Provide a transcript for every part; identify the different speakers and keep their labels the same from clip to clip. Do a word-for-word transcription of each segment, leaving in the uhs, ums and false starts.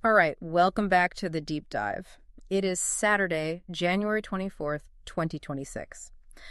Speaker 1: All right, welcome back to the deep dive. It is Saturday, January twenty-fourth, twenty twenty-six.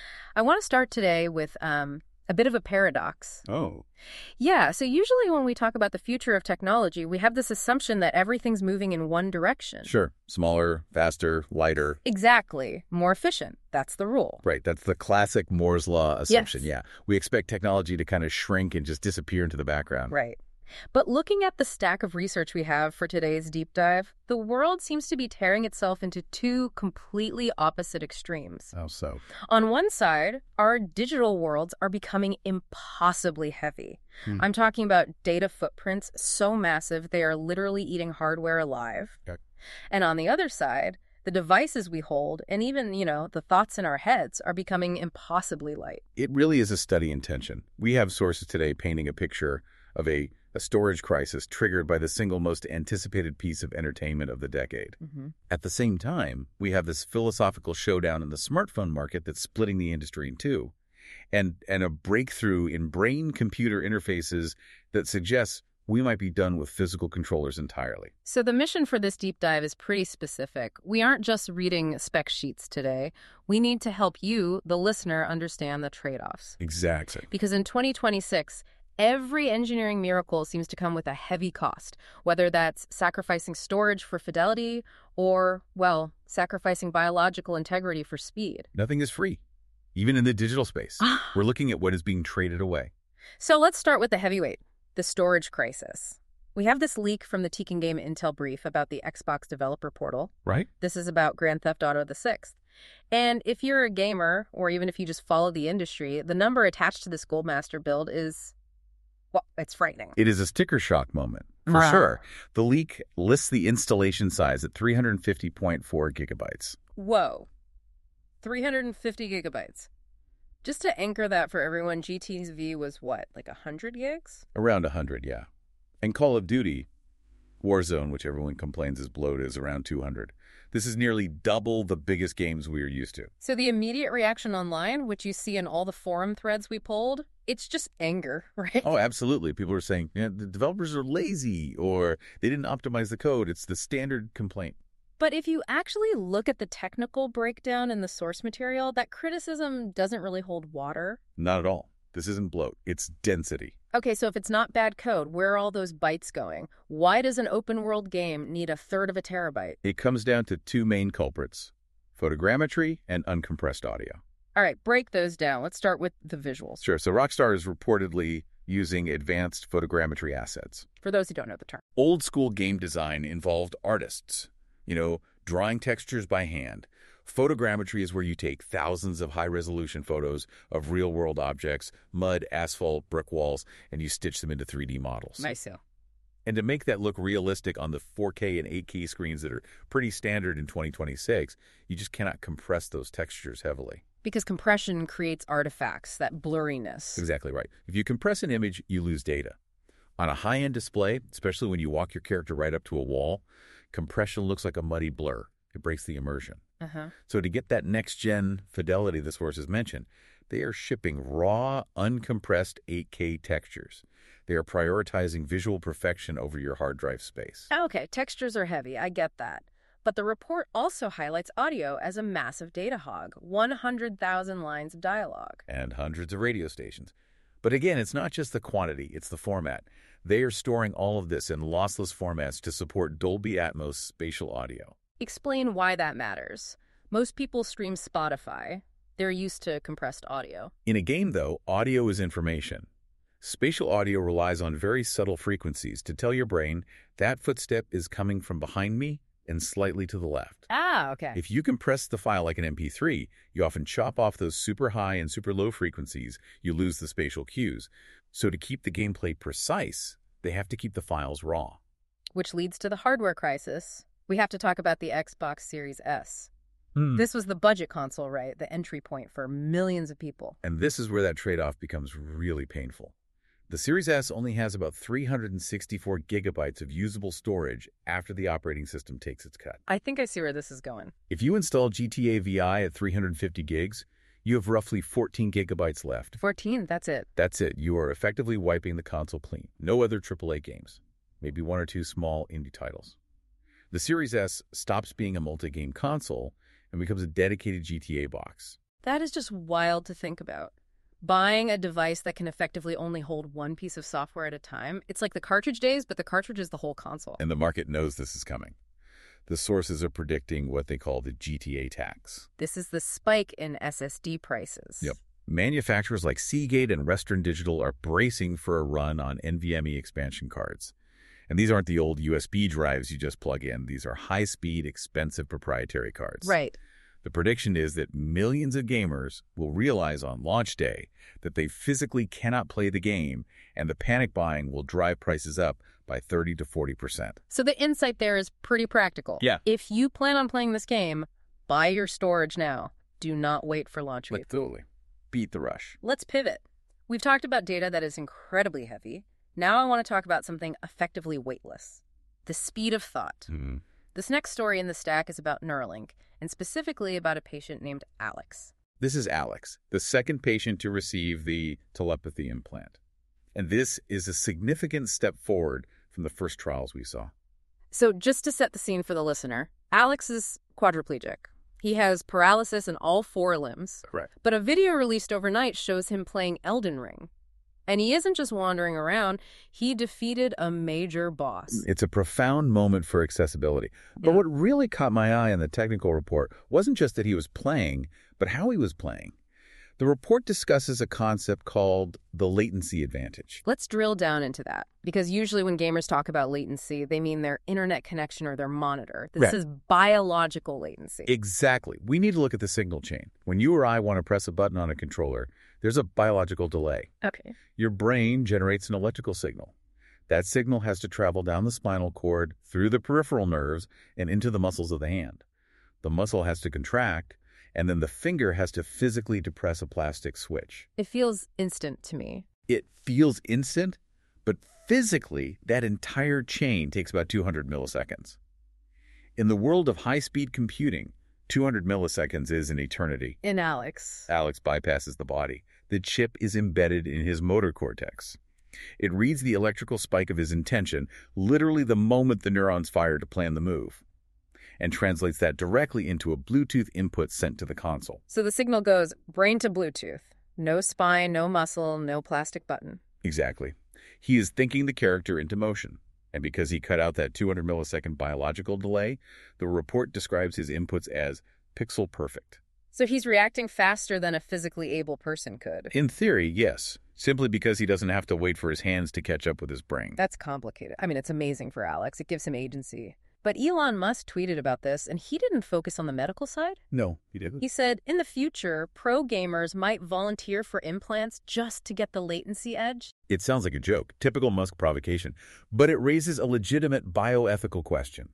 Speaker 1: I want to start today with um, a bit of a paradox.
Speaker 2: Oh.
Speaker 1: Yeah, so usually when we talk about the future of technology, we have this assumption that everything's moving in one direction.
Speaker 2: Sure. Smaller, faster, lighter.
Speaker 1: Exactly. More efficient. That's the rule.
Speaker 2: Right. That's the classic Moore's Law assumption.
Speaker 1: Yes.
Speaker 2: Yeah. We expect technology to kind of shrink and just disappear into the background.
Speaker 1: Right. But looking at the stack of research we have for today's deep dive, the world seems to be tearing itself into two completely opposite extremes.
Speaker 2: How so?
Speaker 1: On one side, our digital worlds are becoming impossibly heavy. Hmm. I'm talking about data footprints so massive they are literally eating hardware alive.
Speaker 2: Okay.
Speaker 1: And on the other side, the devices we hold and even, you know, the thoughts in our heads are becoming impossibly light.
Speaker 2: It really is a study in tension. We have sources today painting a picture of a A storage crisis triggered by the single most anticipated piece of entertainment of the decade.
Speaker 1: Mm-hmm.
Speaker 2: At the same time, we have this philosophical showdown in the smartphone market that's splitting the industry in two, and, and a breakthrough in brain-computer interfaces that suggests we might be done with physical controllers entirely.
Speaker 1: So the mission for this deep dive is pretty specific. We aren't just reading spec sheets today. We need to help you, the listener, understand the trade-offs.
Speaker 2: Exactly.
Speaker 1: Because in twenty twenty-six, every engineering miracle seems to come with a heavy cost, whether that's sacrificing storage for fidelity or, well, sacrificing biological integrity for speed.
Speaker 2: Nothing is free, even in the digital space. We're looking at what is being traded away.
Speaker 1: So let's start with the heavyweight, the storage crisis. We have this leak from the Tekken Game Intel brief about the Xbox developer portal.
Speaker 2: Right.
Speaker 1: This is about Grand Theft Auto the sixth. And if you're a gamer, or even if you just follow the industry, the number attached to this Goldmaster build is... well, it's frightening.
Speaker 2: It is a sticker shock moment, for
Speaker 1: Wow.
Speaker 2: sure. The leak lists the installation size at three hundred fifty point four gigabytes.
Speaker 1: Whoa. three hundred fifty gigabytes. Just to anchor that for everyone, G T V was what, like one hundred gigs?
Speaker 2: Around one hundred, yeah. And Call of Duty, Warzone, which everyone complains is bloated, is around two hundred. This is nearly double the biggest games we are used to.
Speaker 1: So the immediate reaction online, which you see in all the forum threads we pulled, it's just anger, right?
Speaker 2: Oh, absolutely. People are saying, yeah, the developers are lazy or they didn't optimize the code. It's the standard complaint.
Speaker 1: But if you actually look at the technical breakdown in the source material, that criticism doesn't really hold water.
Speaker 2: Not at all. This isn't bloat. It's density.
Speaker 1: Okay, so if it's not bad code, where are all those bytes going? Why does an open world game need a third of a terabyte?
Speaker 2: It comes down to two main culprits, photogrammetry and uncompressed audio.
Speaker 1: All right, break those down. Let's start with the visuals.
Speaker 2: Sure. So Rockstar is reportedly using advanced photogrammetry assets.
Speaker 1: For those who don't know the term.
Speaker 2: Old school game design involved artists, you know, drawing textures by hand. Photogrammetry is where you take thousands of high-resolution photos of real-world objects, mud, asphalt, brick walls, and you stitch them into three D models.
Speaker 1: Nice, yeah.
Speaker 2: And to make that look realistic on the four K and eight K screens that are pretty standard in twenty twenty-six, you just cannot compress those textures heavily.
Speaker 1: Because compression creates artifacts, that blurriness.
Speaker 2: Exactly right. If you compress an image, you lose data. On a high-end display, especially when you walk your character right up to a wall, compression looks like a muddy blur. It breaks the immersion.
Speaker 1: Uh-huh.
Speaker 2: So to get that next-gen fidelity the source has mentioned, they are shipping raw, uncompressed eight K textures. They are prioritizing visual perfection over your hard drive space.
Speaker 1: Okay, textures are heavy. I get that. But the report also highlights audio as a massive data hog, one hundred thousand lines of dialogue.
Speaker 2: And hundreds of radio stations. But again, it's not just the quantity, it's the format. They are storing all of this in lossless formats to support Dolby Atmos spatial audio.
Speaker 1: Explain why that matters. Most people stream Spotify. They're used to compressed audio.
Speaker 2: In a game, though, audio is information. Spatial audio relies on very subtle frequencies to tell your brain that footstep is coming from behind me and slightly to the left.
Speaker 1: Ah, okay.
Speaker 2: If you compress the file like an M P three, you often chop off those super high and super low frequencies. You lose the spatial cues. So to keep the gameplay precise, they have to keep the files raw.
Speaker 1: Which leads to the hardware crisis. We have to talk about the Xbox Series S.
Speaker 2: Hmm.
Speaker 1: This was the budget console, right? The entry point for millions of people.
Speaker 2: And this is where that trade-off becomes really painful. The Series S only has about three hundred sixty-four gigabytes of usable storage after the operating system takes its cut.
Speaker 1: I think I see where this is going.
Speaker 2: If you install G T A V I at three hundred fifty gigs, you have roughly fourteen gigabytes left.
Speaker 1: fourteen, that's it.
Speaker 2: That's it. You are effectively wiping the console clean. No other triple A games. Maybe one or two small indie titles. The Series S stops being a multi-game console and becomes a dedicated G T A box.
Speaker 1: That is just wild to think about. Buying a device that can effectively only hold one piece of software at a time, it's like the cartridge days, but the cartridge is the whole console.
Speaker 2: And the market knows this is coming. The sources are predicting what they call the G T A tax.
Speaker 1: This is the spike in S S D prices.
Speaker 2: Yep. Manufacturers like Seagate and Western Digital are bracing for a run on NVMe expansion cards. And these aren't the old U S B drives you just plug in. These are high-speed, expensive proprietary cards.
Speaker 1: Right.
Speaker 2: The prediction is that millions of gamers will realize on launch day that they physically cannot play the game, and the panic buying will drive prices up by thirty to forty percent.
Speaker 1: So the insight there is pretty practical.
Speaker 2: Yeah.
Speaker 1: If you plan on playing this game, buy your storage now. Do not wait for launch week.
Speaker 2: Totally. Beat the rush.
Speaker 1: Let's pivot. We've talked about data that is incredibly heavy. Now I want to talk about something effectively weightless. The speed of thought.
Speaker 2: Mm-hmm.
Speaker 1: This next story in the stack is about Neuralink, and specifically about a patient named Alex.
Speaker 2: This is Alex, the second patient to receive the telepathy implant. And this is a significant step forward from the first trials we saw.
Speaker 1: So just to set the scene for the listener, Alex is quadriplegic. He has paralysis in all four limbs.
Speaker 2: Correct.
Speaker 1: But a video released overnight shows him playing Elden Ring. And he isn't just wandering around, he defeated a major boss.
Speaker 2: It's a profound moment for accessibility. But
Speaker 1: Yeah.
Speaker 2: what really caught my eye in the technical report wasn't just that he was playing, but how he was playing. The report discusses a concept called the latency advantage.
Speaker 1: Let's drill down into that, because usually when gamers talk about latency, they mean their internet connection or their monitor. This
Speaker 2: Right.
Speaker 1: is biological latency.
Speaker 2: Exactly. We need to look at the signal chain. When you or I want to press a button on a controller, there's a biological delay.
Speaker 1: Okay.
Speaker 2: Your brain generates an electrical signal. That signal has to travel down the spinal cord, through the peripheral nerves, and into the muscles of the hand. The muscle has to contract, and then the finger has to physically depress a plastic switch.
Speaker 1: It feels instant to me.
Speaker 2: It feels instant, but physically, that entire chain takes about two hundred milliseconds. In the world of high-speed computing, two hundred milliseconds is an eternity.
Speaker 1: In Alex.
Speaker 2: Alex bypasses the body. The chip is embedded in his motor cortex. It reads the electrical spike of his intention, literally the moment the neurons fire to plan the move, and translates that directly into a Bluetooth input sent to the console.
Speaker 1: So the signal goes brain to Bluetooth. No spine, no muscle, no plastic button.
Speaker 2: Exactly. He is thinking the character into motion. And because he cut out that two hundred millisecond biological delay, the report describes his inputs as pixel perfect.
Speaker 1: So he's reacting faster than a physically able person could.
Speaker 2: In theory, yes, simply because he doesn't have to wait for his hands to catch up with his brain.
Speaker 1: That's complicated. I mean, it's amazing for Alex. It gives him agency. But Elon Musk tweeted about this, and he didn't focus on the medical side.
Speaker 2: No, he didn't.
Speaker 1: He said, in the future, pro gamers might volunteer for implants just to get the latency edge.
Speaker 2: It sounds like a joke, typical Musk provocation, but it raises a legitimate bioethical question.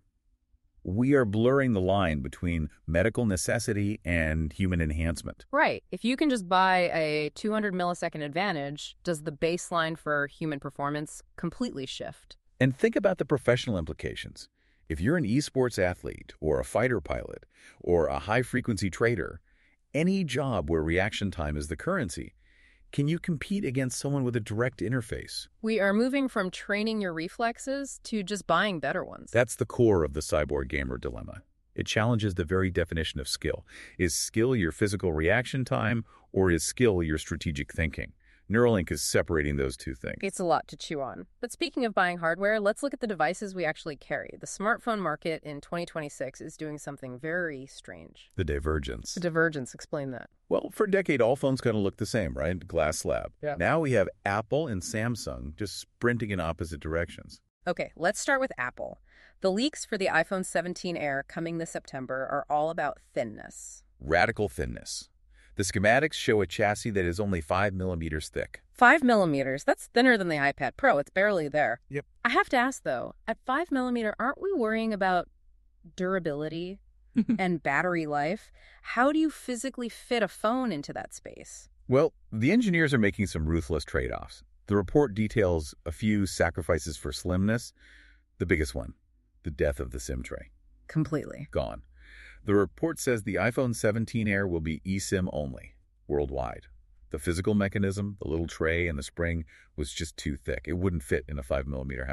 Speaker 2: We are blurring the line between medical necessity and human enhancement.
Speaker 1: Right. If you can just buy a two hundred millisecond advantage, does the baseline for human performance completely shift?
Speaker 2: And think about the professional implications. If you're an esports athlete or a fighter pilot or a high-frequency trader, any job where reaction time is the currency, can you compete against someone with a direct interface?
Speaker 1: We are moving from training your reflexes to just buying better ones.
Speaker 2: That's the core of the cyborg gamer dilemma. It challenges the very definition of skill. Is skill your physical reaction time, or is skill your strategic thinking? Neuralink is separating those two things.
Speaker 1: It's a lot to chew on. But speaking of buying hardware, let's look at the devices we actually carry. The smartphone market in twenty twenty-six is doing something very strange.
Speaker 2: The divergence.
Speaker 1: The divergence, explain that.
Speaker 2: Well, for a decade, all phones kind of looked the same, right? Glass slab.
Speaker 1: Yeah.
Speaker 2: Now we have Apple and Samsung just sprinting in opposite directions.
Speaker 1: Okay, let's start with Apple. The leaks for the iPhone seventeen Air coming this September are all about thinness.
Speaker 2: Radical thinness. The schematics show a chassis that is only five millimeters thick.
Speaker 1: Five millimeters, that's thinner than the iPad Pro. It's barely there.
Speaker 2: Yep.
Speaker 1: I have to ask, though, at five millimeter, aren't we worrying about durability and battery life? How do you physically fit a phone into that space?
Speaker 2: Well, the engineers are making some ruthless trade-offs. The report details a few sacrifices for slimness. The biggest one, the death of the SIM tray.
Speaker 1: Completely.
Speaker 2: Gone. The report says the iPhone seventeen Air will be eSIM only, worldwide. The physical mechanism, the little tray and the spring, was just too thick. It wouldn't fit in a five millimeter housing.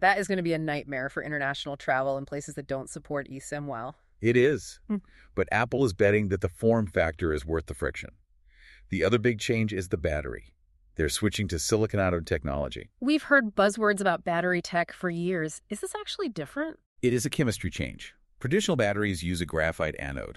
Speaker 1: That is going to be a nightmare for international travel in places that don't support eSIM well.
Speaker 2: It is.
Speaker 1: Hmm.
Speaker 2: But Apple is betting that the form factor is worth the friction. The other big change is the battery. They're switching to silicon anode technology.
Speaker 1: We've heard buzzwords about battery tech for years. Is this actually different?
Speaker 2: It is a chemistry change. Traditional batteries use a graphite anode.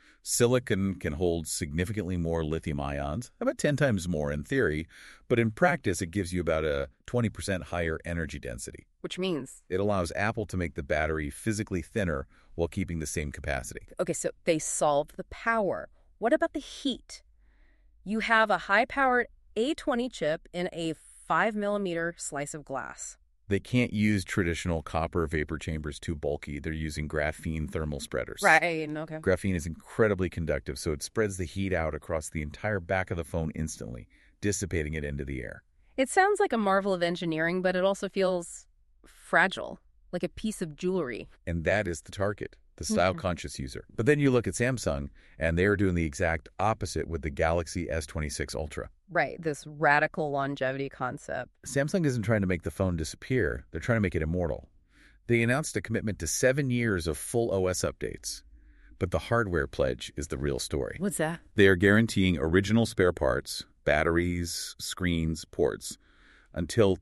Speaker 2: Silicon can hold significantly more lithium ions, about ten times more in theory, but in practice it gives you about a twenty percent higher energy density.
Speaker 1: Which means?
Speaker 2: It allows Apple to make the battery physically thinner while keeping the same capacity.
Speaker 1: Okay, so they solved the power. What about the heat? You have a high-powered A twenty chip in a five millimeter slice of glass.
Speaker 2: They can't use traditional copper vapor chambers, too bulky. They're using graphene thermal spreaders.
Speaker 1: Right, okay.
Speaker 2: Graphene is incredibly conductive, so it spreads the heat out across the entire back of the phone instantly, dissipating it into the air.
Speaker 1: It sounds like a marvel of engineering, but it also feels fragile, like a piece of jewelry.
Speaker 2: And that is the target, the style-conscious user. But then you look at Samsung, and they are doing the exact opposite with the Galaxy S twenty-six Ultra.
Speaker 1: Right, this radical longevity concept.
Speaker 2: Samsung isn't trying to make the phone disappear. They're trying to make it immortal. They announced a commitment to seven years of full O S updates. But the hardware pledge is the real story.
Speaker 1: What's that?
Speaker 2: They are guaranteeing original spare parts, batteries, screens, ports, until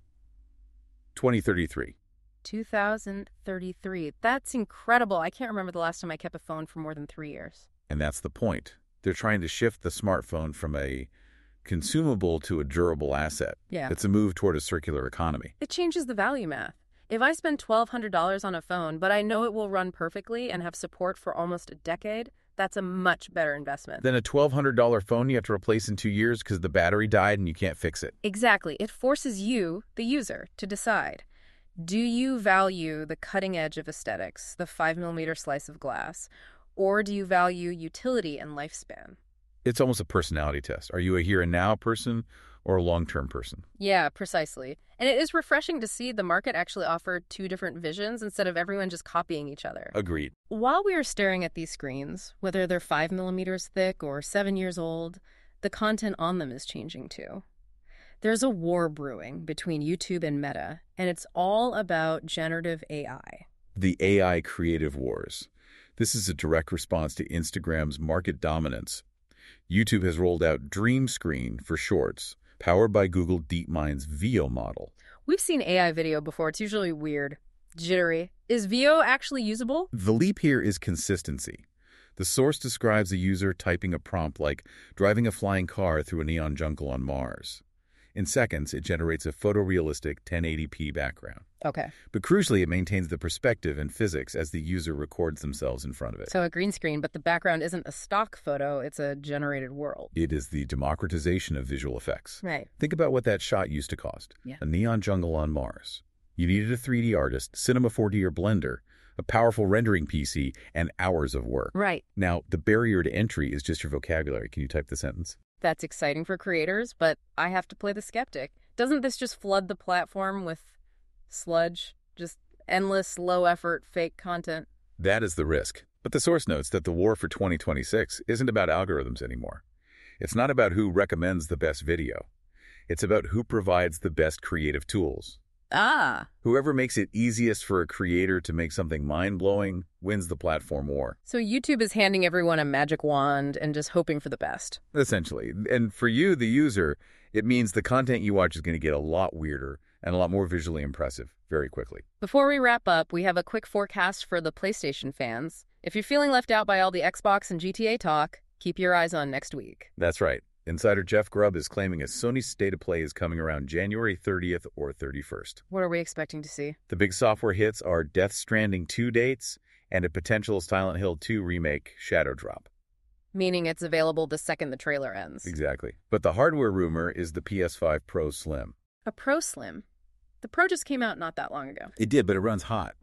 Speaker 2: twenty thirty-three.
Speaker 1: two thousand thirty-three. That's incredible. I can't remember the last time I kept a phone for more than three years.
Speaker 2: And that's the point. They're trying to shift the smartphone from a consumable to a durable asset.
Speaker 1: Yeah.
Speaker 2: It's a move toward a circular economy.
Speaker 1: It changes the value math. If I spend twelve hundred dollars on a phone, but I know it will run perfectly and have support for almost a decade, that's a much better investment.
Speaker 2: Then a twelve hundred dollars phone you have to replace in two years because the battery died and you can't fix it.
Speaker 1: Exactly. It forces you, the user, to decide. Do you value the cutting edge of aesthetics, the five millimeter slice of glass, or do you value utility and lifespan?
Speaker 2: It's almost a personality test. Are you a here and now person or a long-term person?
Speaker 1: Yeah, precisely. And it is refreshing to see the market actually offer two different visions instead of everyone just copying each other.
Speaker 2: Agreed.
Speaker 1: While we are staring at these screens, whether they're five millimeters thick or seven years old, the content on them is changing too. There's a war brewing between YouTube and Meta, and it's all about generative A I.
Speaker 2: The A I creative wars. This is a direct response to Instagram's market dominance. YouTube has rolled out Dream Screen for Shorts, powered by Google DeepMind's Veo model.
Speaker 1: We've seen A I video before. It's usually weird, jittery. Is Veo actually usable?
Speaker 2: The leap here is consistency. The source describes a user typing a prompt like driving a flying car through a neon jungle on Mars. In seconds, it generates a photorealistic ten eighty p background.
Speaker 1: Okay.
Speaker 2: But crucially, it maintains the perspective and physics as the user records themselves in front of it.
Speaker 1: So a green screen, but the background isn't a stock photo, it's a generated world.
Speaker 2: It is the democratization of visual effects.
Speaker 1: Right.
Speaker 2: Think about what that shot used to cost.
Speaker 1: Yeah.
Speaker 2: A neon jungle on Mars. You needed a three D artist, Cinema four D or Blender, a powerful rendering P C, and hours of work.
Speaker 1: Right.
Speaker 2: Now, the barrier to entry is just your vocabulary. Can you type the sentence?
Speaker 1: That's exciting for creators, but I have to play the skeptic. Doesn't this just flood the platform with sludge? Just endless, low-effort, fake content?
Speaker 2: That is the risk. But the source notes that the war for twenty twenty-six isn't about algorithms anymore. It's not about who recommends the best video. It's about who provides the best creative tools.
Speaker 1: Ah.
Speaker 2: Whoever makes it easiest for a creator to make something mind-blowing wins the platform war.
Speaker 1: So YouTube is handing everyone a magic wand and just hoping for the best.
Speaker 2: Essentially. And for you, the user, it means the content you watch is going to get a lot weirder and a lot more visually impressive very quickly.
Speaker 1: Before we wrap up, we have a quick forecast for the PlayStation fans. If you're feeling left out by all the Xbox and G T A talk, keep your eyes on next week.
Speaker 2: That's right. Insider Jeff Grubb is claiming a Sony State of Play is coming around January thirtieth or thirty-first.
Speaker 1: What are we expecting to see?
Speaker 2: The big software hits are Death Stranding two dates and a potential Silent Hill two remake, Shadow Drop.
Speaker 1: Meaning it's available the second the trailer ends.
Speaker 2: Exactly. But the hardware rumor is the P S five Pro Slim.
Speaker 1: A Pro Slim? The Pro just came out not that long ago.
Speaker 2: It did, but it runs hot.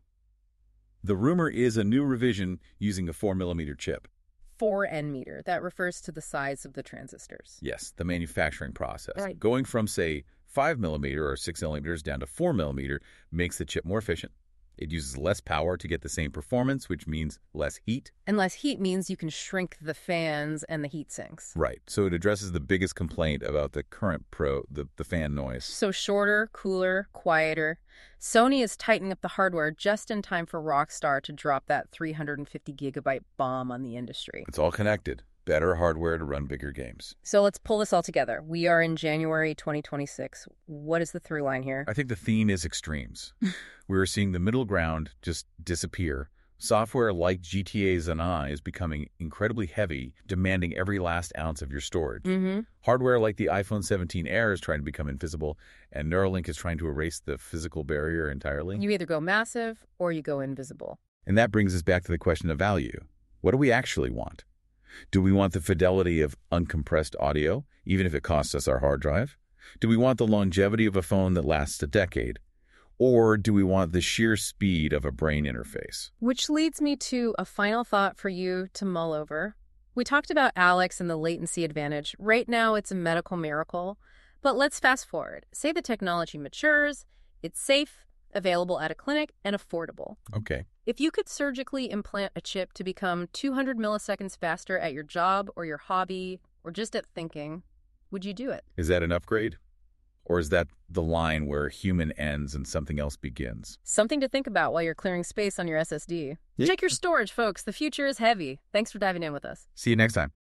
Speaker 2: The rumor is a new revision using a four millimeter chip.
Speaker 1: four N meter. That refers to the size of the transistors.
Speaker 2: Yes, the manufacturing process.
Speaker 1: Right.
Speaker 2: Going from, say, five millimeter or six millimeters down to four millimeter makes the chip more efficient, It uses less power to get the same performance, which means less heat.
Speaker 1: And less heat means you can shrink the fans and the heat sinks.
Speaker 2: Right. So it addresses the biggest complaint about the current Pro, the, the fan noise.
Speaker 1: So shorter, cooler, quieter. Sony is tightening up the hardware just in time for Rockstar to drop that three hundred fifty gigabyte bomb on the industry.
Speaker 2: It's all connected. Better hardware to run bigger games.
Speaker 1: So let's pull this all together. We are in January twenty twenty-six. What is the through line here?
Speaker 2: I think the theme is extremes. We're seeing the middle ground just disappear. Software like G T A Zanai is becoming incredibly heavy, demanding every last ounce of your storage.
Speaker 1: Mm-hmm.
Speaker 2: Hardware like the iPhone seventeen Air is trying to become invisible, and Neuralink is trying to erase the physical barrier entirely.
Speaker 1: You either go massive or you go invisible.
Speaker 2: And that brings us back to the question of value. What do we actually want? Do we want the fidelity of uncompressed audio, even if it costs us our hard drive? Do we want the longevity of a phone that lasts a decade? Or do we want the sheer speed of a brain interface?
Speaker 1: Which leads me to a final thought for you to mull over. We talked about Alex and the latency advantage. Right now, it's a medical miracle. But let's fast forward. Say the technology matures, it's safe, available at a clinic, and affordable.
Speaker 2: Okay.
Speaker 1: If you could surgically implant a chip to become two hundred milliseconds faster at your job or your hobby or just at thinking, would you do it?
Speaker 2: Is that an upgrade? Or is that the line where human ends and something else begins?
Speaker 1: Something to think about while you're clearing space on your S S D.
Speaker 2: Yeah.
Speaker 1: Check your storage, folks. The future is heavy. Thanks for diving in with us.
Speaker 2: See you next time.